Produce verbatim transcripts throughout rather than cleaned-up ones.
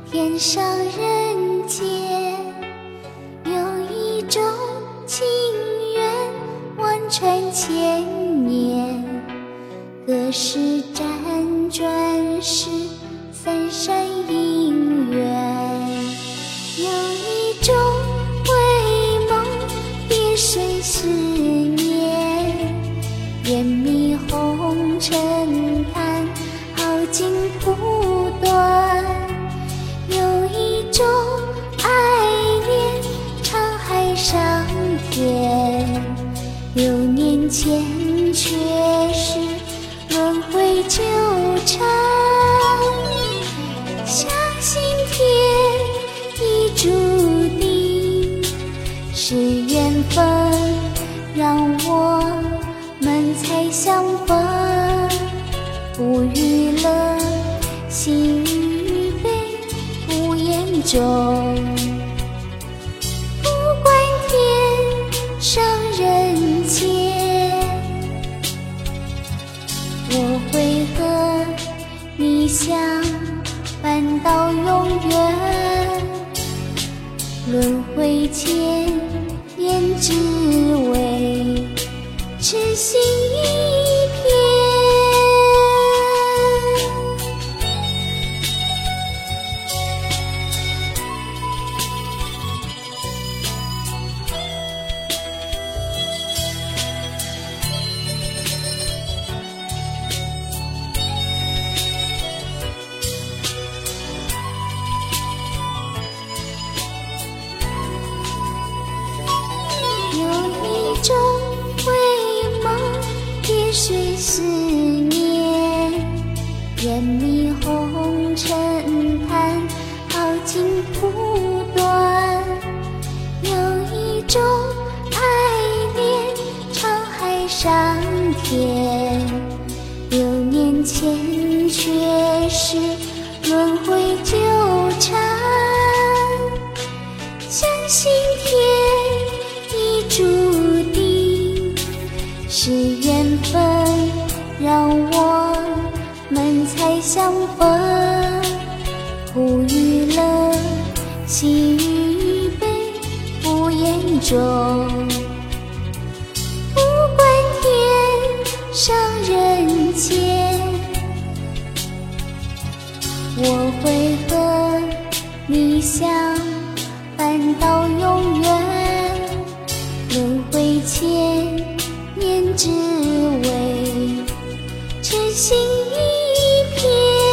天上人间，有一种情缘万传千年，隔世辗转是三山姻缘。有一种回眸别水十年，烟迷红尘叹好景不断。有一种爱恋沧海桑田，六年前却是轮回纠缠。相信天意注定是缘分，让我们才相逢。不娱乐喜与悲不言中，不管天上人间，我会和你相伴到永远。轮回千年只为痴心一片。一种回眸别水十年，烟迷红尘叹好景不断。有一种爱恋沧海桑田，六年前却是轮回纠缠。相信天意注定是缘分，让我们才相逢。不娱乐喜与悲不言中，不管天上人间，我会和你相伴到永远。轮回千年只为痴心一片。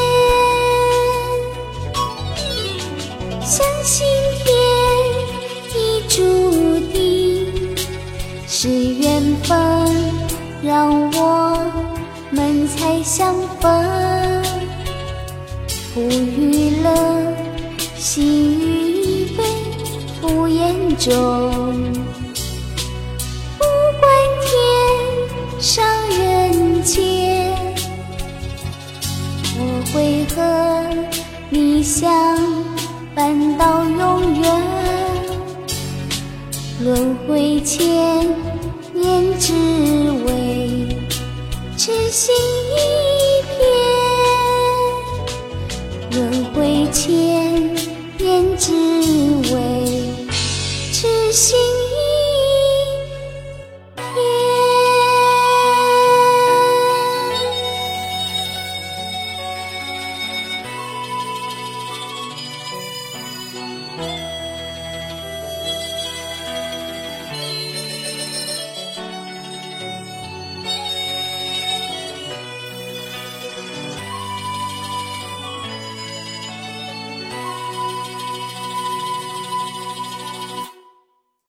相信天意注定是缘分，让我们才相逢。不娱乐喜与悲不言中，不管天上人间，我会和你相伴到永远。轮回千年只为痴心一